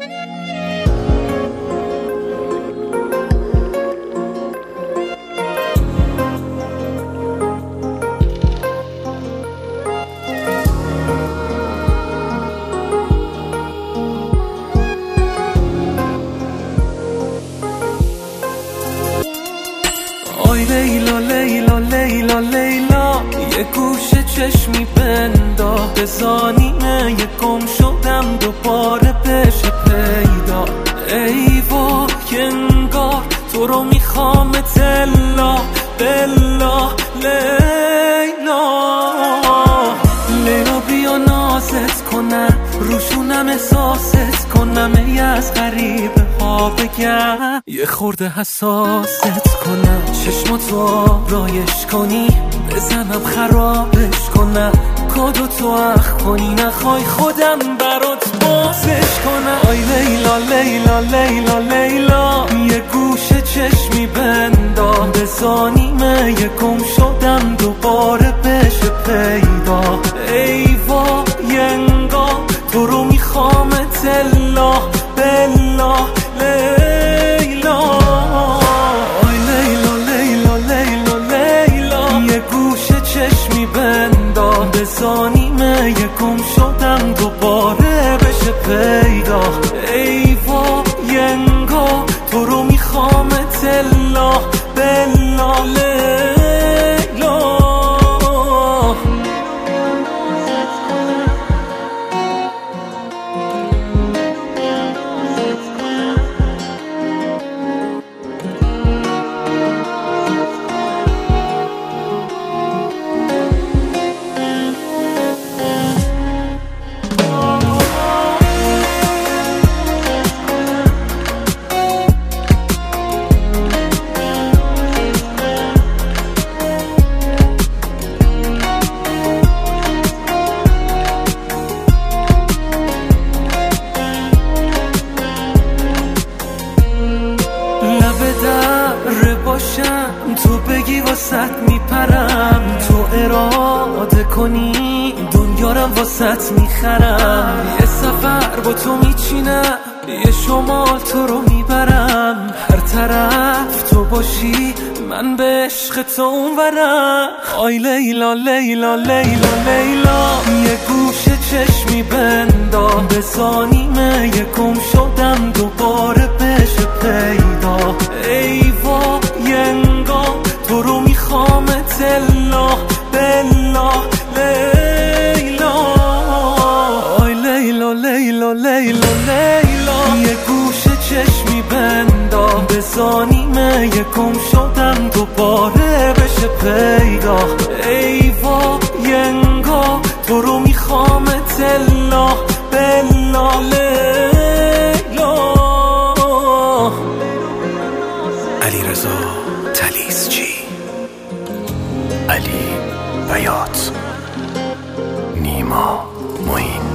آی لیلا لیلا لیلا لیلا، یه گوشه چشمی بنداز بزانیمه، یه گم شدم دوباره بشه پیدا. ای وای انگار تو رو میخوام تلا بلا لیلا. لیلا بیا نازت کنم، روشونم احساست کنم، ای از غریبه ها بگم، یه خورده حساست کنم، چشماتو رایش کنی بزنم خرابش کنم، کادو تو اخ کنی نخوای خودم برات بازش کنم. آی لیلا لیلا لیلا لیلا، یه گوشه چشمی بنداز بزانیمه، یه گم شدم دوباره بشه پیدا. ای وای انگار تو رو میخوام تلا بلا لیلا. آی لیلا لیلا لیلا لیلا، یه گوشه چشمی بنداز بزانیمه، یه گم شدم دوباره بشه پیدا. ای وای انگار تو رو میخوام تلا بلا لیلا. تو بگی واسط میپرم، تو اراده کنی دنیارم واسط میخرم، یه سفر با تو میچینم، یه شمال تو رو میبرم، هر طرف تو باشی من به عشق تو اونورم. آی لیلا لیلا لیلا لیلا، یه گوشه چشمی بنداز بزانیمه، یه گم شدم دوباره بشه پیدا. ای وای انگار تو رو میخوام تلا بلا لیلا. آی لیلا لیلا لیلا لیلا، یه گوشه چشمی بنداز بزانیمه، یه گم شدم دوباره بشه پیدا. ای وای انگار تو رو میخوام تلا بلا لیلا. علیرضا طلیسچی، علی بیات، نیما معین.